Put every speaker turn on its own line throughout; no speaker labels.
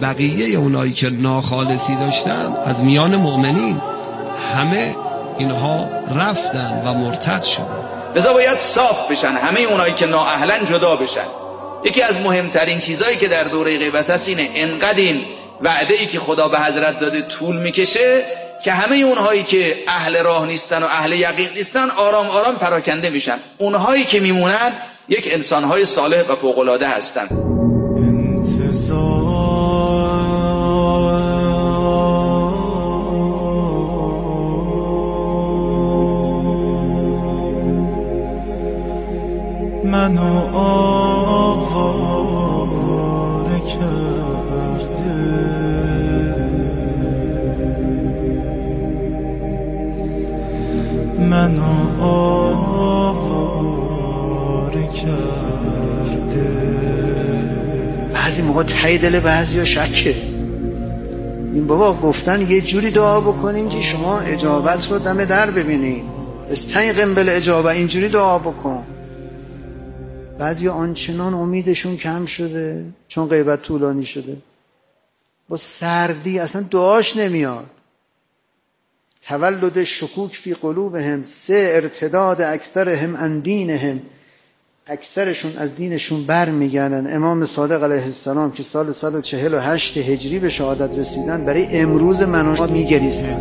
بقیه اونایی که ناخالصی داشتن از میان مؤمنین همه اینها رفتن و مرتد شدن.
لذا باید صاف بشن، همه اونایی که نااهلن جدا بشن. یکی از مهمترین چیزایی که در دوره غیبت هست اینه، انقدر این وعده‌ای که خدا به حضرت داده طول میکشه که همه اونهایی که اهل راه نیستن و اهل یقین نیستن آرام آرام پراکنده میشن. اونهایی که میمونن یک انسانهای صالح و فوق‌العاده هستن.
منو آواره کرده، منو آواره کرده.
بعضی موقع ته دل بعضیا شکه. این بابا گفتن یه جوری دعا بکنین که شما اجابت رو دم در ببینین، استیقن بالاجابه، اینجوری دعا بکن. بعضی آنچنان امیدشون کم شده چون غیبت طولانی شده، با سردی اصلا دعاش نمیاد. تولد شکوک فی قلوبهم، 3 ارتداد اکثرهم عن دینهم، اکثرشون از دینشون بر میگردن. امام صادق علیه السلام که سال 148 هجری به شهادت رسیدن، برای امروز منو میگریستن.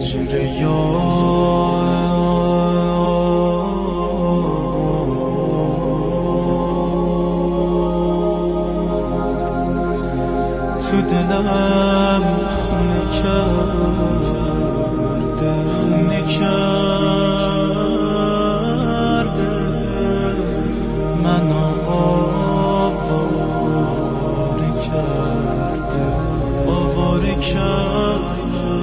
تو دلم خونه کرده، خونه کرده، منو آواره کرده، آواره کرده.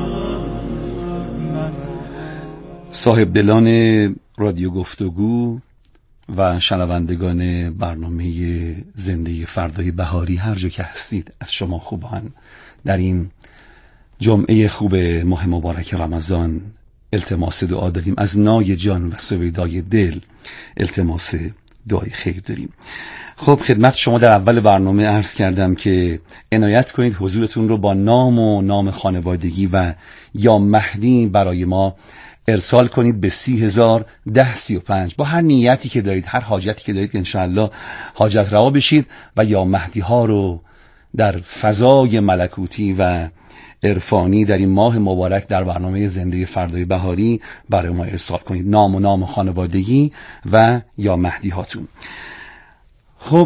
صاحب دلان رادیو گفتگو و شنوندگان برنامه زنده فردای بهاری، هر جا که هستید، از شما خوبان در این جمعه خوب ماه مبارک رمضان التماس دعا داریم. از نای جان و سویدای دل التماس دعای خیر داریم. خب خدمت شما در اول برنامه عرض کردم که عنایت کنید حضورتون رو با نام و نام خانوادگی و یا مهدی برای ما ارسال کنید به 30,01035 با هر نیتی که دارید، هر حاجتی که دارید، انشاءالله حاجت روا بشید و یا مهدی ها رو در فضای ملکوتی و عرفانی در این ماه مبارک در برنامه زنده فردای بهاری برای ما ارسال کنید، نام و نام خانوادگی و یا مهدی هاتون. خب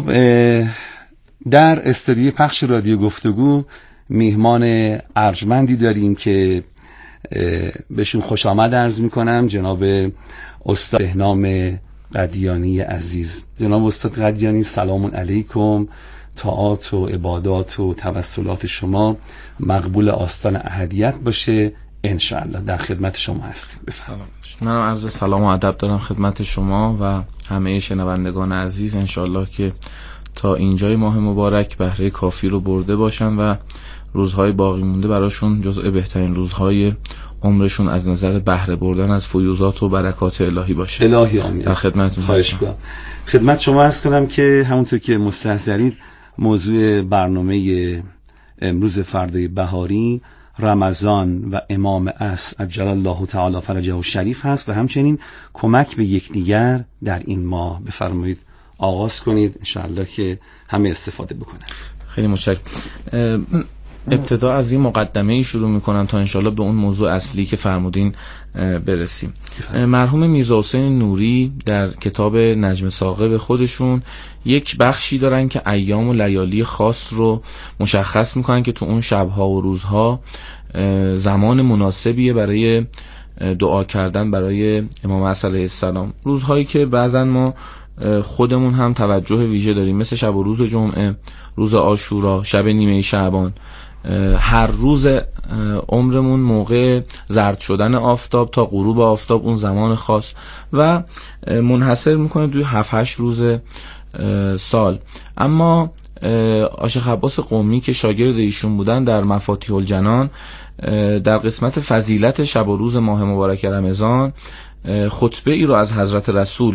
در استودیوی پخش رادیو گفتگو میهمان ارجمندی داریم که بهشون خوش آمد عرض میکنم، جناب استاد بهنام قدیانی عزیز. جناب استاد قدیانی، سلام علیکم. طاعات و عبادات و توسلات شما مقبول آستان احدیت باشه انشاءالله. در خدمت شما هستیم.
سلام. منم عرض سلام و ادب دارم خدمت شما و همه شنوندگان عزیز. انشاءالله که تا اینجای ماه مبارک بهره کافی رو برده باشن و روزهای باقی مونده براشون جزء بهترین روزهای عمرشون از نظر بهره بردن از فیوضات و برکات الهی باشه.
الهی آمین.
در خدمتتون هستم.
خدمت شما عرض کنم که همونطور که مستحضرید موضوع برنامه امروز فردای بهاری رمضان و امام عصر عجل الله تعالی فرجه و شریف هست و همچنین کمک به یکدیگر در این ماه. بفرمایید آغاز کنید انشاءالله که همه استفاده بکنن.
خیلی متشکرم. ابتدا از این مقدمه شروع میکنم تا انشالله به اون موضوع اصلی که فرمودین برسیم. مرحوم میرزا حسین نوری در کتاب نجم ثاقب خودشون یک بخشی دارن که ایام و لیالی خاص رو مشخص میکنن که تو اون شبها و روزها زمان مناسبیه برای دعا کردن برای امام عصر علیه السلام. روزهایی که بعضن ما خودمون هم توجه ویژه داریم، مثل شب و روز جمعه، روز عاشورا، شب نیمه شعبان. هر روز عمرمون موقع زرد شدن آفتاب تا غروب آفتاب اون زمان خاص و منحصر میکنه توی 7-8 روز سال. اما عاشق عباس قمی که شاگرد ایشون بودن در مفاتیح الجنان در قسمت فضیلت شب و روز ماه مبارک رمضان خطبه ای رو از حضرت رسول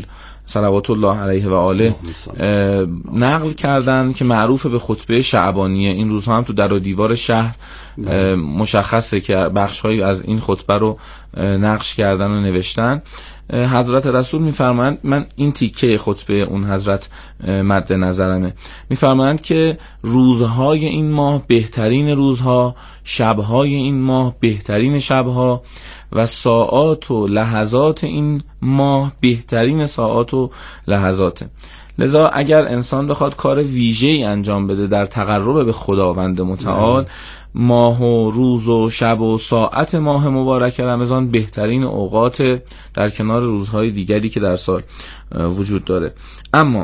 صلوات الله علیه و آله نقل کردن که معروف به خطبه شعبانیه. این روزها هم تو در و دیوار شهر مشخصه که بخش‌هایی از این خطبه رو نقش کردن و نوشتن. حضرت رسول میفرمایند، من این تیکه خطبه اون حضرت مد نظرمه، میفرمایند که روزهای این ماه بهترین روزها، شبهای این ماه بهترین شبها و ساعات و لحظات این ماه بهترین ساعات و لحظات. لذا اگر انسان بخواد کار ویژه‌ای انجام بده در تقرب به خداوند متعال، ماه و روز و شب و ساعت ماه مبارک رمضان بهترین اوقات در کنار روزهای دیگری که در سال وجود داره. اما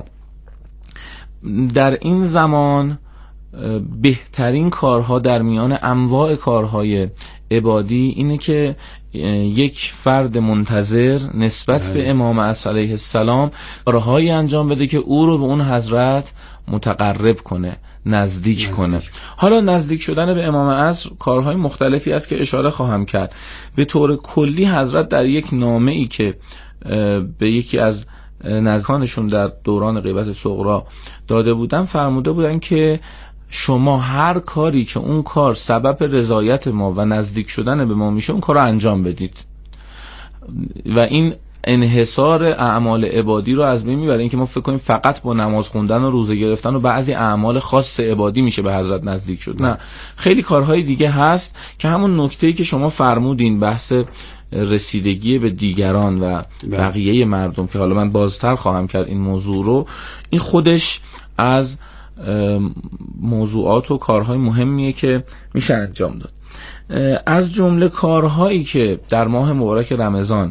در این زمان بهترین کارها در میان انواع کارهای عبادی اینه که یک فرد منتظر نسبت به امام عصر علیه السلام کارهایی انجام بده که او رو به اون حضرت متقرب کنه، نزدیک کنه. حالا نزدیک شدن به امام عصر کارهای مختلفی است که اشاره خواهم کرد. به طور کلی حضرت در یک نامه‌ای که به یکی از نزدیکانشون در دوران غیبت صغری داده بودن فرموده بودن که شما هر کاری که اون کار سبب رضایت ما و نزدیک شدن به ما میشه اون کار رو انجام بدید. و این انحصار اعمال عبادی رو از بین میبره. این که ما فکر کنیم فقط با نماز خوندن و روزه گرفتن و بعضی اعمال خاص عبادی میشه به حضرت نزدیک شد. نه، خیلی کارهای دیگه هست که همون نکته‌ای که شما فرمودین، بحث رسیدگی به دیگران و بقیه مردم که حالا من بازتر خواهم کرد این موضوع رو، این خودش از موضوعات و کارهای مهمیه که میشه انجام داد. از جمله کارهایی که در ماه مبارک رمضان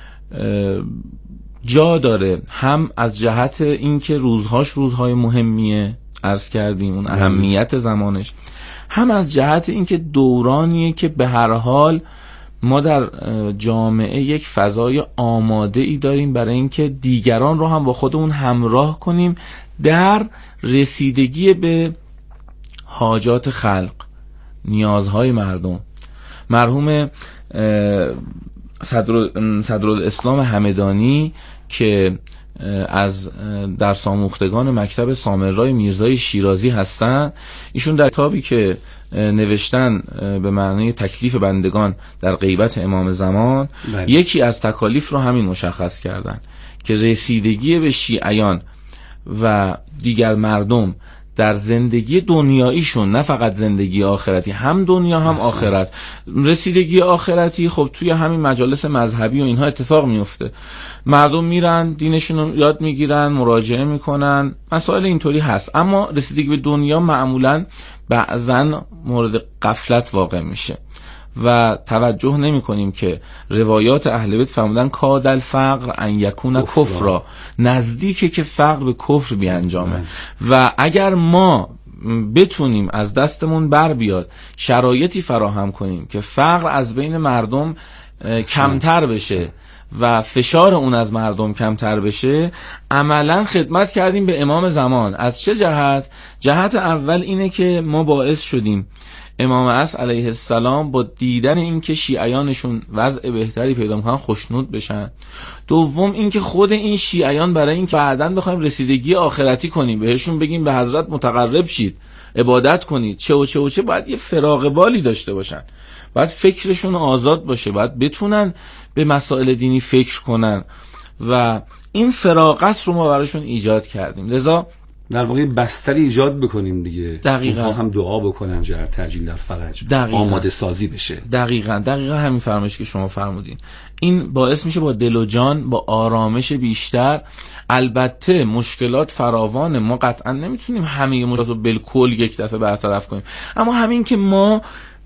جا داره، هم از جهت اینکه روزهاش روزهای مهمیه، عرض کردیم اون اهمیت زمانش، هم از جهت اینکه دورانیه که به هر حال ما در جامعه یک فضای آماده ای داریم برای اینکه دیگران رو هم با خودمون همراه کنیم در رسیدگی به حاجات خلق، نیازهای مردم. مرحوم صدرالاسلام همدانی که از درس آموختگان مکتب سامرای میرزای شیرازی هستند، ایشون در کتابی که نوشتن به معنی تکلیف بندگان در غیبت امام زمان، یکی از تکالیف رو همین مشخص کردن که رسیدگی به شیعیان و دیگر مردم در زندگی دنیاییشون، نه فقط زندگی آخرتی، هم دنیا هم آخرت. رسیدگی آخرتی خب توی همین مجالس مذهبی و اینها اتفاق میفته، مردم میرن دینشون رو یاد میگیرن، مراجعه میکنن، مسائل اینطوری هست. اما رسیدگی به دنیا معمولا بعضن مورد غفلت واقع میشه و توجه نمی کنیم که روایات اهل بیت فرمودن کاد الفقر ان یکون کفرا، نزدیکه که فقر به کفر بیانجامه. و اگر ما بتونیم از دستمون بر بیاد شرایطی فراهم کنیم که فقر از بین مردم کمتر بشه و فشار اون از مردم کمتر بشه، عملا خدمت کردیم به امام زمان. از چه جهت؟ جهت اول اینه که ما باعث شدیم امام عصر علیه السلام با دیدن اینکه شیعیانشون وضع بهتری پیدا میکنن خوشنود بشن. دوم اینکه خود این شیعیان برای اینکه بعداً بخوایم رسیدگی آخرتی کنیم، بهشون بگیم به حضرت متقرب شید، عبادت کنید، چه و چه و چه، باید یه فراغ بالی داشته باشن، باید فکرشون آزاد باشه، باید بتونن به مسائل دینی فکر کنن و این فراغت رو ما براشون ایجاد کردیم. لذا
در واقع بستری ایجاد بکنیم دیگه،
دقیقاً
هم دعا بکنن جهر ترجیل در فرج،
دقیقاً
آماده سازی بشه.
دقیقاً همین فرمایشی که شما فرمودین، این باعث میشه با دل و جان، با آرامش بیشتر. البته مشکلات فراوانه، ما قطعاً نمیتونیم همه مشکلات رو بالکل یک دفعه برطرف کنیم، اما همین که ما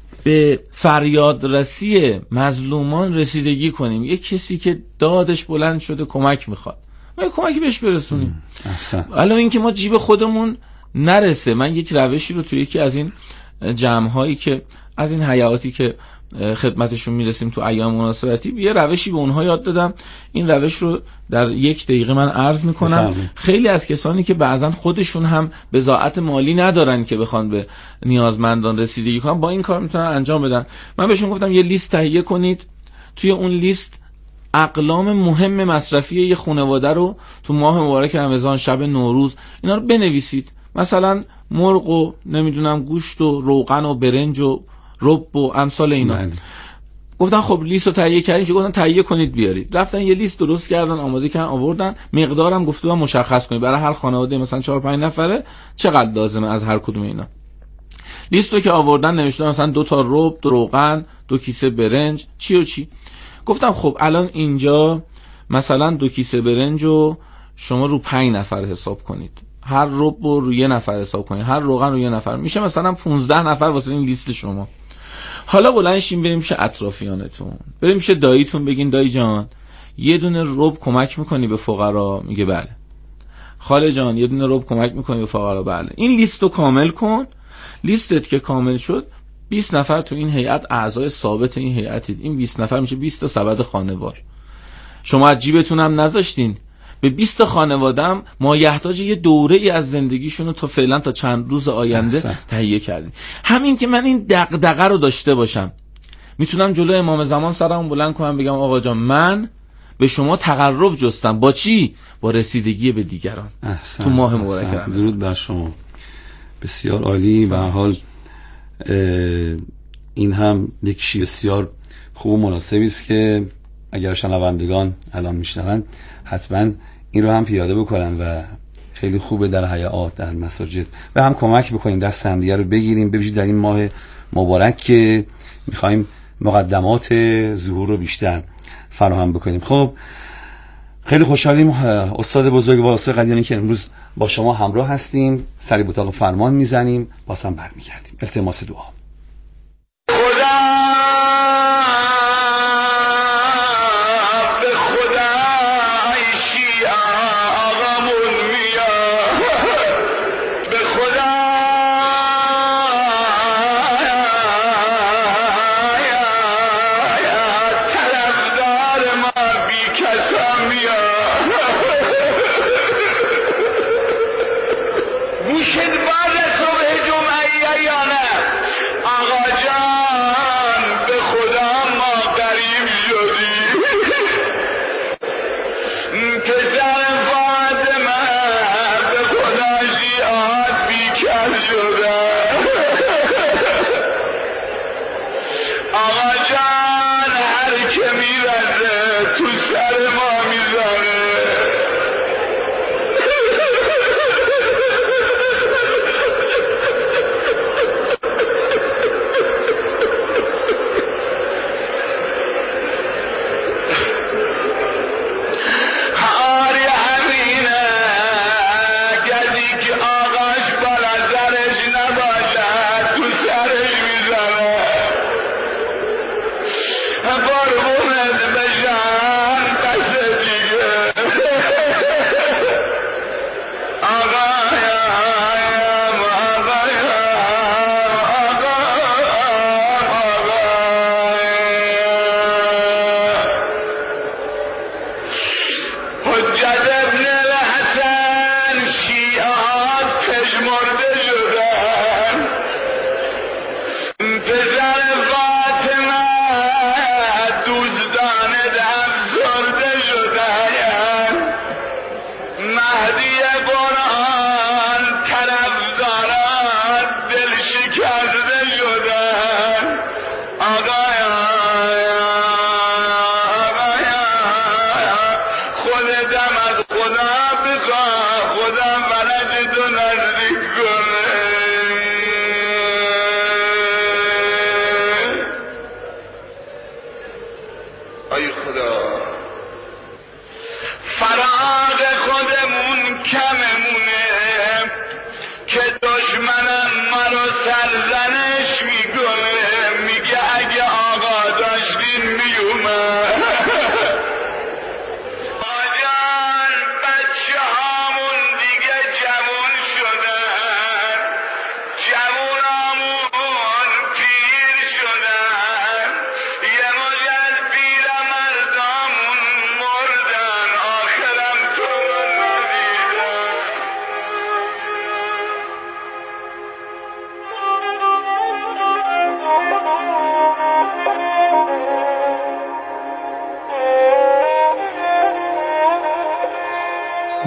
به فریاد رسی مظلومان رسیدگی کنیم، یک کسی که دادش بلند شده کمک میخواد، ما کمکی بهش برسونیم. الان این که ما جیب خودمون نرسه. من یک روشی رو توی یکی از این جمع‌هایی که از این حیاتی که خدمتشون میرسیم تو ایام مناسبتی، یه روشی به اونها یاد دادم. این روش رو در 1 دقیقه من عرض میکنم. خیلی از کسانی که بعضن خودشون هم بضاعت مالی ندارن که بخوان به نیازمندان رسیدگی کنن، با این کار میتونن انجام بدن. من بهشون گفتم یه لیست تهیه کنید، توی اون لیست اقلام مهم مصرفی یه خانواده رو تو ماه مبارک رمضان، شب نوروز، اینا رو بنویسید. مثلا مرغ و نمیدونم گوشت و روغن و برنج و رب و امثال اینا. گفتن خب لیست رو تهیه کردیم، چه گفتن تهیه کنید بیارید. رفتن یه لیست درست کردن، آماده کردن، آوردن. مقدارم گفتم مشخص کنید برای هر خانواده مثلا 4-5 نفره چقدر لازمه از هر کدوم اینا. لیست رو که آوردن نوشتن مثلا 2 تا رب، 2 روغن، 2 کیسه برنج، چی و چی. گفتم خب الان اینجا مثلا 2 کیسه برنج رو شما رو 5 نفر حساب کنید، هر رب رو 1 نفر حساب کنید، هر روغن رو 1 نفر، میشه مثلا 15 نفر واسه این لیست شما. حالا بلند شین بریم پیش اطرافیانتون، بریم پیش داییتون، بگین دایی جان یه دونه رب کمک میکنی به فقرا؟ میگه بله. خاله جان یه دونه رب کمک میکنی به فقرا؟ بله. این لیست رو کامل کن. لیستت که کامل شد 20 نفر تو این هیئت اعضای ثابت این هیئتید. این 20 نفر میشه 20 تا سبد خانوار. شما از جیبتون هم نذاشتین، به 20 خانواده‌ام مایحتاج یه دوره ای از زندگیشون رو تا فعلا تا چند روز آینده تهیه کردین. همین که من این دغدغه رو داشته باشم، میتونم جلوی امام زمان سرمو بلند کنم بگم آقا جان من به شما تقرب جستم. با چی؟ با رسیدگی به دیگران تو ماه مبارک رمضان.
درود بر شما. بسیار عالی. به هر حال این هم یک چیز بسیار خوب و مناسبی است که اگر شنوندگان الان میشنون حتما این رو هم پیاده بکنن و خیلی خوبه در حیات، در مساجد و هم کمک بکنیم، دست هم دیگه رو بگیریم، ببینید در این ماه مبارک که میخوایم مقدمات ظهور رو بیشتر فراهم بکنیم. خب خیلی خوشحالیم استاد بزرگ و استاد قدیانی که امروز با شما همراه هستیم. سری بطاق فرمان میزنیم، باز هم برمیگردیم. التماس دعا.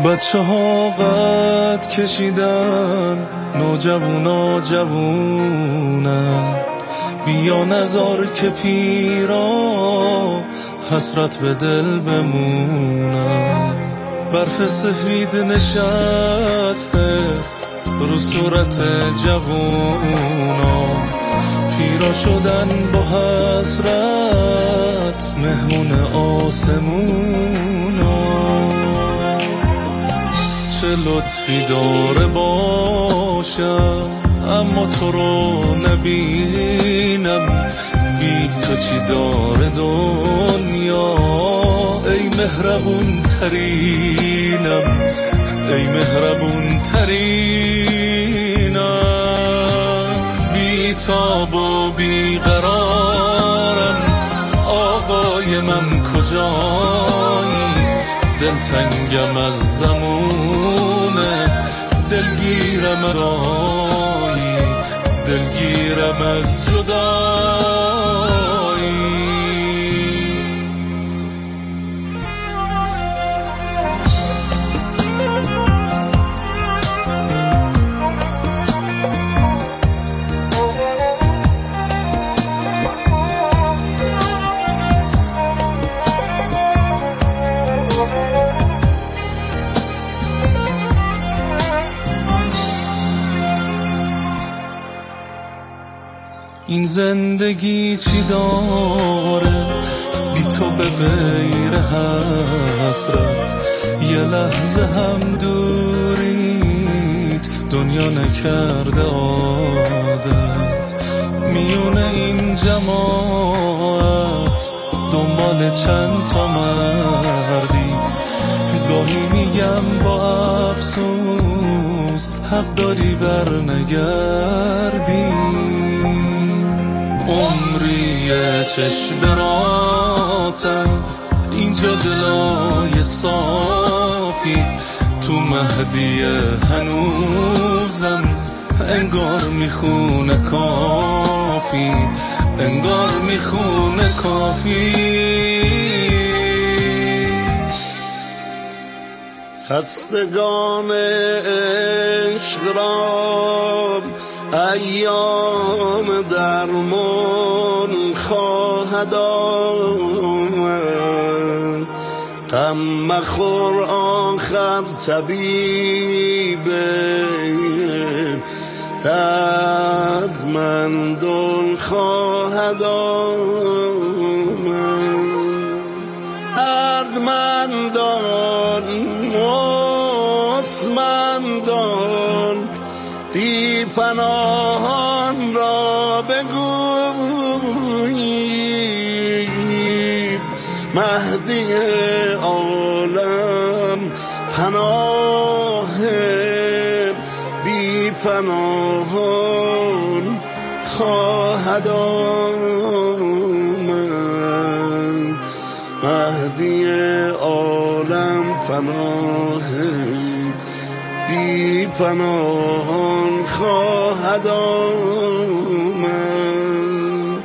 بچه ها قد کشیدن نوجوونا جوونن، بیا نزار که پیرا حسرت به دل بمونن. برف سفید نشسته رو صورت جوونا، پیرا شدن با حسرت مهمون آسمونا. چه لطفی داره باشم اما تو رو نبینم، بی تو چی داره دنیا ای مهربون ترینم، ای مهربون ترینم. بی تاب و بی قرارم آقای من کجایی، دلتنگم از زمونه دلگیرم رایی، دلگیرم از جدایی. این زندگی چی داره بی تو به غیر حسرت، یه لحظه هم دوریت دنیا نکرده عادت. میونه این جماعت دنبال چند تا مردی، گاهی میگم با افسوس حق داری بر نگردی. عمری چشم براتم اینجا دلای صافی، تو مهدی هنوزم انگار میخونه کافی، انگار میخونه کافی.
خستگان عشق را ایام درمان خواهد آمد، غم مخور آخر طبیب دردمندان خواهد آمد. دردمندان مستمندان بی پناهان را بگویید، مهدی عالم پناه بی پناهان خواهد آمد. مهدی عالم پناه بی پناهان خواهد آمد.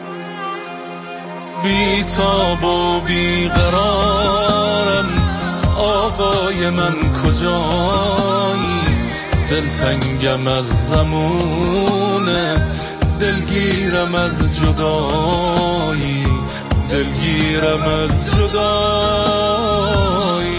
بی تاب و بی قرارم آقای من کجایی، دلتنگم از زمونه دلگیرم از جدایی، دلگیرم از جدایی.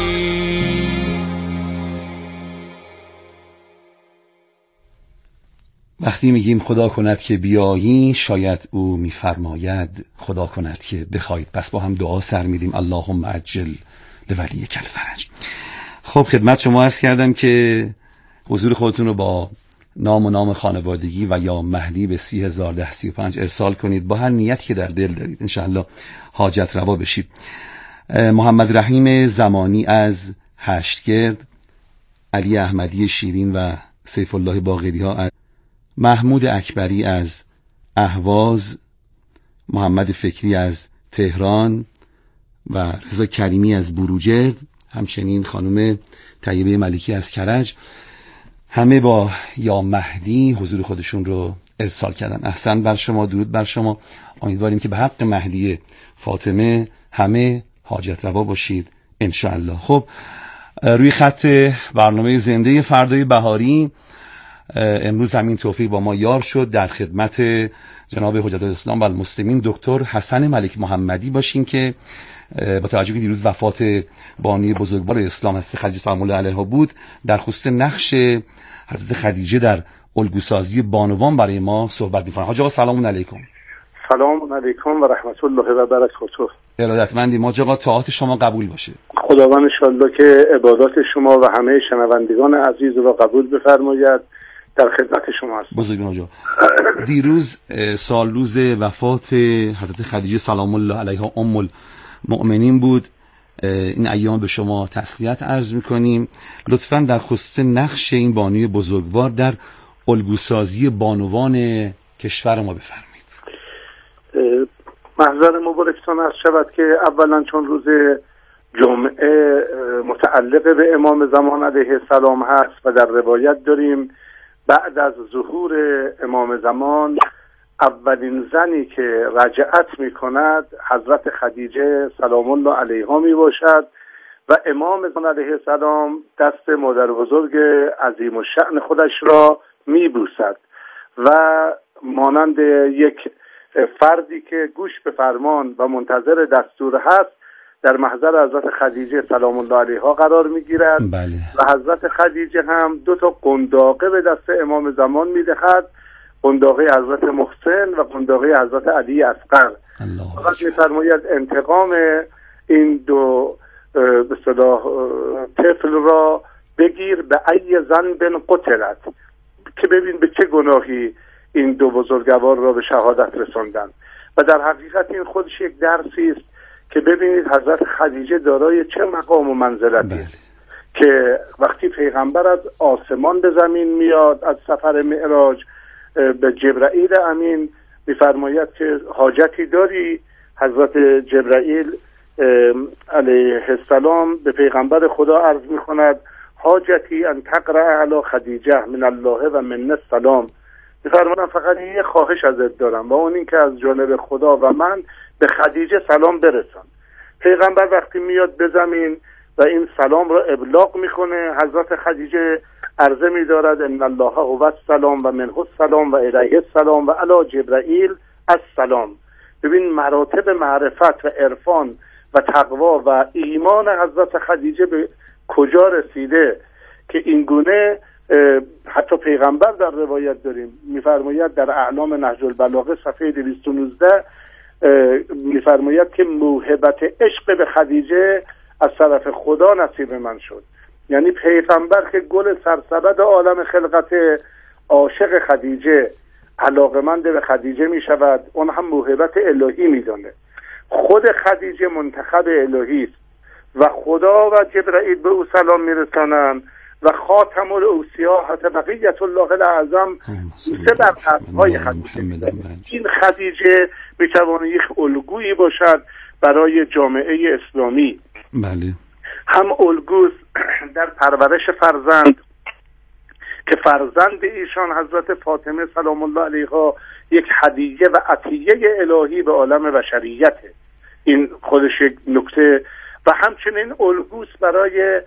وقتی میگیم خدا کند که بیایی شاید او میفرماید خدا کند که بخواید. پس با هم دعا سر میدیم اللهم عجل لولیک الفرج. خب خدمت شما عرض کردم که حضور خودتون رو با نام و نام خانوادگی و یا مهدی به 301035 ارسال کنید با هر نیتی که در دل دارید، انشاءالله حاجت روا بشید. محمد رحیم زمانی از هشتگرد، علی احمدی شیرین و سیف الله باقری ها از محمود اکبری از اهواز، محمد فکری از تهران و رضا کریمی از بروجرد، همچنین خانم طیبه ملکی از کرج، همه با یا مهدی حضور خودشون رو ارسال کردن. احسن بر شما، درود بر شما. امیدواریم که به حق مهدی فاطمه همه حاجت روا باشید انشاءالله. خب روی خط برنامه زنده فردای بهاری امروز همین توفیق با ما یار شد در خدمت جناب حجت الاسلام و المسلمین دکتر حسن ملک محمدی باشیم که با توجه که دیروز وفات بانی بزرگوار اسلام حضرت خدیجه سلام الله علیها بود، در خصوص نقش حضرت خدیجه در الگوسازی بانوان برای ما صحبت می‌فرمایید. حاج آقا سلام علیکم.
سلام علیکم و رحمت الله و برکاته.
ارادتمندیم. حاج آقا طاعت شما قبول باشه.
خداوند ان شاءالله که عبادات شما و همه شنوندگان عزیز را قبول بفرماید. در خدمت شما هستم.
بزرگوار حاج آقا، دیروز سالروز وفات حضرت خدیجه سلام الله علیها ام المؤمنین بود. این ایام به شما تسلیت عرض میکنیم. لطفاً در خصوص نقش این بانوی بزرگوار در الگوسازی بانوان کشور ما بفرمایید.
محضر مبارکتان عرض شود که اولا چون روز جمعه متعلق به امام زمان علیه السلام هست و در روایت داریم بعد از ظهور امام زمان اولین زنی که رجعت می کند حضرت خدیجه سلام الله علیها می باشد و امام زمان علیه السلام دست مادر بزرگ عظیم الشأن خودش را می بوسد و مانند یک فردی که گوش به فرمان و منتظر دستور هست در محضر حضرت خدیجه سلام الله علیها قرار می گیرد.
بله. و
حضرت خدیجه هم 2 قنداقه به دست امام زمان می دهد، قنداقه حضرت محسن و قنداقه حضرت علی اصغر. فقط می فرماید انتقام این 2 به اصطلاح طفل را بگیر به ای ذنب قتلت، که ببین به چه گناهی این 2 بزرگوار را به شهادت رساندند. و در حقیقت این خودش یک درسی است که ببینید حضرت خدیجه دارای چه مقام و منزلتی است که وقتی پیغمبر از آسمان به زمین میاد از سفر معراج به جبرائیل امین میفرماید که حاجتی داری. حضرت جبرائیل علیه السلام به پیغمبر خدا عرض میکند حاجتی ان تقرأ علی خدیجه من الله و من السلام. میفرمایند فقط یه خواهش ازت دارم و اون این که از جانب خدا و من به خدیجه سلام برسان. پیغمبر وقتی میاد به زمین و این سلام را ابلاغ میکنه، حضرت خدیجه عرضه میدارد ان الله هو السلام و منه السلام و الیه السلام و علی جبرائیل السلام. ببین مراتب معرفت و عرفان و تقوا و ایمان حضرت خدیجه به کجا رسیده که این گونه حتی پیغمبر در روایت داریم میفرماید در اعلام نهج البلاغه صفحه 219 میفرماید که موهبت عشق به خدیجه از طرف خدا نصیب من شد. یعنی پیغمبر که گل سرسبد عالم خلقت عاشق خدیجه علاقمند به خدیجه می شود، اون هم موهبت الهی می دانه. خود خدیجه منتخب الهی است و خدا و جبرائیل به او سلام می رسانند و خاتم الاوصیا حتی بقیت الله الاعظم سه بر حرفهای خدیجه. این خدیجه می تواند یک الگویی باشد برای جامعه اسلامی.
بله. هم
الگوست در پرورش فرزند که فرزند ایشان حضرت فاطمه سلام الله علیها یک هدیه و عطیه الهی به عالم بشریته. این خودش یک نکته. و همچنین الگوست برای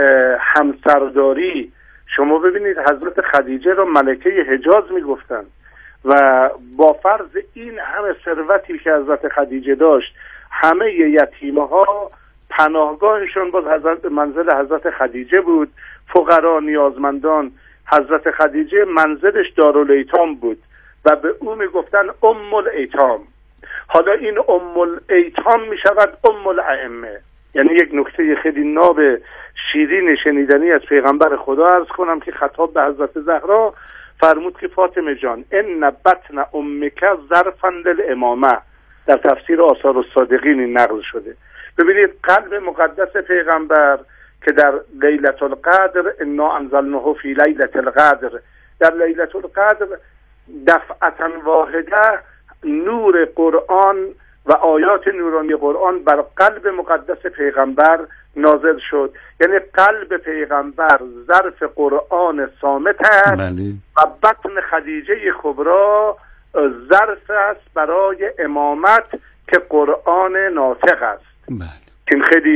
همسرداری. شما ببینید حضرت خدیجه را ملکه حجاز میگفتن و با فرض این همه ثروتی که حضرت خدیجه داشت همه یتیمه ها پناهگاهشون باز منزل حضرت خدیجه بود. فقرا نیازمندان حضرت خدیجه منزلش دارالایتام بود و به او میگفتن ام الایتام. حالا این ام الایتام میشود ام الائمه. یعنی یک نکته خیلی ناب شیرین شنیدنی از پیغمبر خدا عرض کنم که خطاب به حضرت زهرا فرمود که فاطمه جان ان بطن امک ظرفا للامامه. در تفسیر آثار الصادقین این نقل شده. ببینید قلب مقدس پیغمبر که در لیلة القدر انا انزلناه فی لیلة القدر، در لیلة القدر دفعتا واحده نور قرآن و آیات نورانی قرآن بر قلب مقدس پیغمبر نازل شد. یعنی قلب پیغمبر ظرف قرآن صامت است.
بله.
و بطن خدیجه کبری ظرف است برای امامت که قرآن ناطق است.
بله.
این خیلی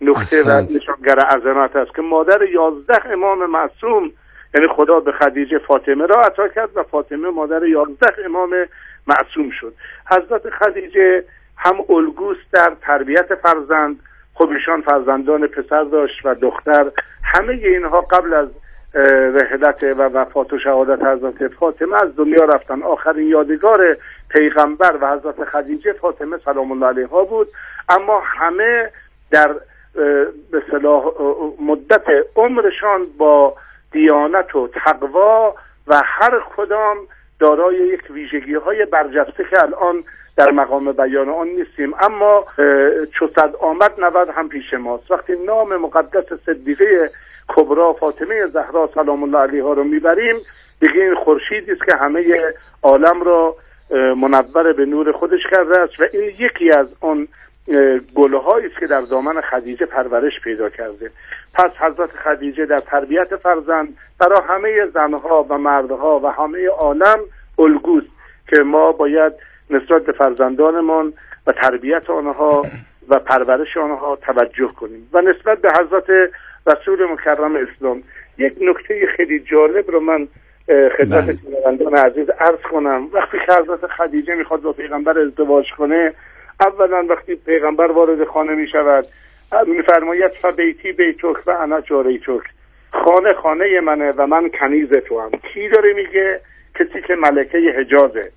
نکته و نشانگر عظمت است که مادر 11 امام معصوم، یعنی خدا به خدیجه فاطمه را عطا کرد و فاطمه مادر 11 امام معصوم شد. حضرت خدیجه هم الگوست در تربیت فرزند، خب ایشان فرزندان پسر داشت و دختر. همه اینها قبل از رحلت و وفات و شهادت حضرت فاطمه از دنیا رفتن. آخرین یادگار پیغمبر و حضرت خدیجه فاطمه سلام الله علیها بود، اما همه در به اصطلاح مدت عمرشان با دیانت و تقوا و هر کدام دارای یک ویژگی‌های برجسته که الان در مقام بیان آن نیستیم، اما چو صد آمد 90 هم پیش ماست. وقتی نام مقدس صدیقه کبرا فاطمه زهرا سلام الله علیها رو میبریم، دیگه این خورشیدی است که همه عالم را منور به نور خودش کرده است و این یکی از اون گلهایی است که در دامن خدیجه پرورش پیدا کرده. پس حضرت خدیجه در تربیت فرزند برای همه زنها و مردها و همه عالم الگوست که ما باید نسبت به فرزندانمان و تربیت آنها و پرورش آنها توجه کنیم. و نسبت به حضرت رسول مکرم اسلام یک نکته خیلی جالب رو من خدمت شنوندگان عزیز عرض کنم. وقتی که حضرت خدیجه میخواد با پیغمبر ازدواج کنه، اولا وقتی پیغمبر وارد خانه میشود میفرماید فبیتی بیتک و انا جاریتک، خانه خانه منه و من کنیز تو هم. کی داره میگه؟ کسی که ملکه حجازه،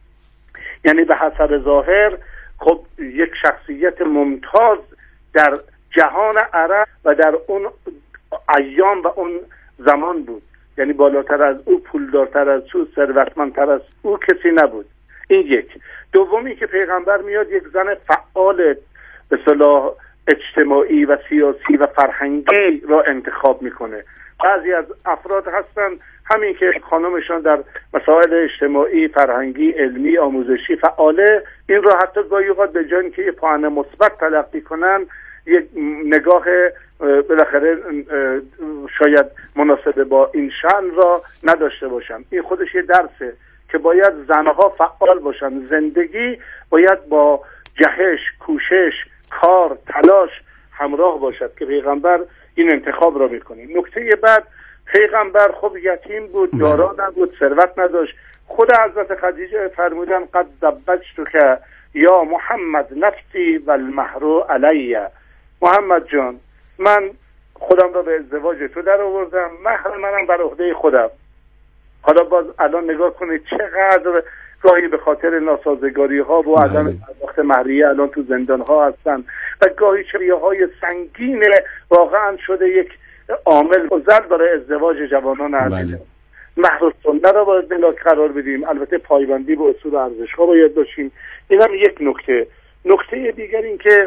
یعنی به حسب ظاهر خب یک شخصیت ممتاز در جهان عرب و در اون ایام و اون زمان بود، یعنی بالاتر از او، پولدارتر از او، ثروتمندتر از او کسی نبود. این یک. دومی که پیغمبر میاد یک زن فعال به اصطلاح اجتماعی و سیاسی و فرهنگی را انتخاب میکنه. بعضی از افراد هستن همین که خانمشان در مسائل اجتماعی، فرهنگی، علمی، آموزشی فعاله، این را حتی گاهی اوقات به جای اینکه یه پوان مثبت تلقی کنن، یک نگاه بالاخره شاید مناسب با این شأن را نداشته باشن. این خودش یه درسه که باید زنها فعال باشن. زندگی باید با جهش، کوشش، کار، تلاش همراه باشد که پیغمبر این انتخاب را میکنه. نکته بعد، پیغمبر خب یتیم بود، دارا نبود، ثروت نداشت. خود حضرت خدیجه فرمودن قد زوجتک یا محمد نفسی و المهر علیه. محمد جان، من خودم را به ازدواج تو در آوردم، مهر منم بر عهده خودم. حالا باز الان نگاه کنید چقدر گاهی به خاطر ناسازگاری ها و عدم پرداخت مهریه الان تو زندان ها هستن و گاهی چریه های سنگین واقعا شده یک عامل گذر برای ازدواج جوانان عزیز. مهر سنت را باید بلاک قرار بدیم، البته پایبندی به اصول و ارزش ها باید داشتیم. این هم یک نکته. نکته دیگر این که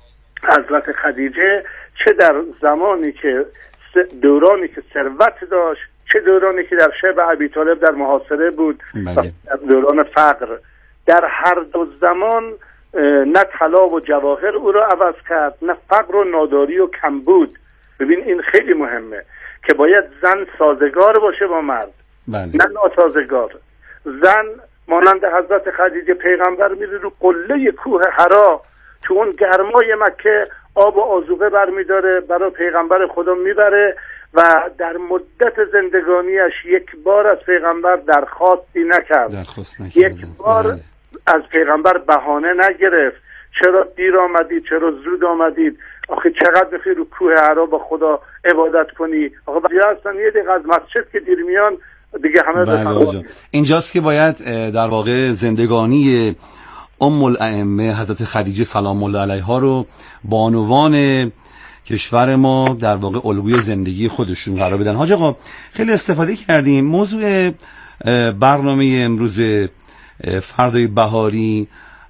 حضرت خدیجه چه در زمانی که دورانی که ثروت داشت، چه دورانی که در شب ابی طالب در محاصره بود و در دوران فقر، در هر دو زمان نه طلا و جواهر او را عوض کرد، نه فقر و ناداری و کمبود. ببین این خیلی مهمه که باید زن سازگار باشه با مرد، نه ناسازگار. زن مانند حضرت خدیجه، پیغمبر میره رو قله کوه حرا تو اون گرمای مکه آب و آذوقه برمیداره، برای پیغمبر خدا میبره و در مدت زندگانیش یک بار از پیغمبر درخواستی نکرد، یک بار از پیغمبر بهانه نگرفت چرا دیر آمدید، چرا زود آمدید، آخه چقدر بخیر رو کوه حرا با خدا عبادت کنی، آخه بعضی هستن یه دقیقه از مسجد که دیر میان دیگه همه بفهمن.
اینجاست که باید در واقع زندگانی ام الائمه حضرت خدیجه سلام الله علیها رو بانوان کشور ما در واقع الگوی زندگی خودشون قرار بدن. حاج آقا خیلی استفاده کردیم. موضوع برنامه امروز فردای بهاری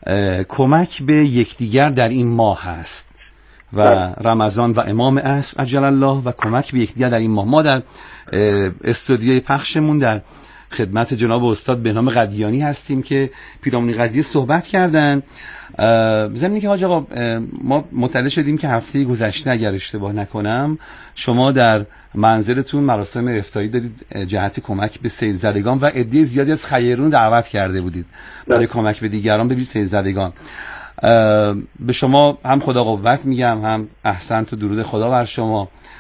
کمک به یکدیگر در این ماه هست و رمضان و امام عصر عجل الله و کمک به یکدیگر در این ماه. ما در استودیوی پخشمون در خدمت جناب استاد بهنام قدیانی هستیم که پیرامون قضیه صحبت کردن. ضمن که حاج آقا ما مطلع شدیم که هفته گذشته اگر اشتباه نکنم شما در منزلتون مراسم افطاری دارید جهت کمک به سیلزدگان و عده زیادی از خیرون دعوت کرده بودید برای کمک به دیگران، به سیلزدگان. به شما هم خدا قوت میگم، هم احسنت و درود خدا بر شما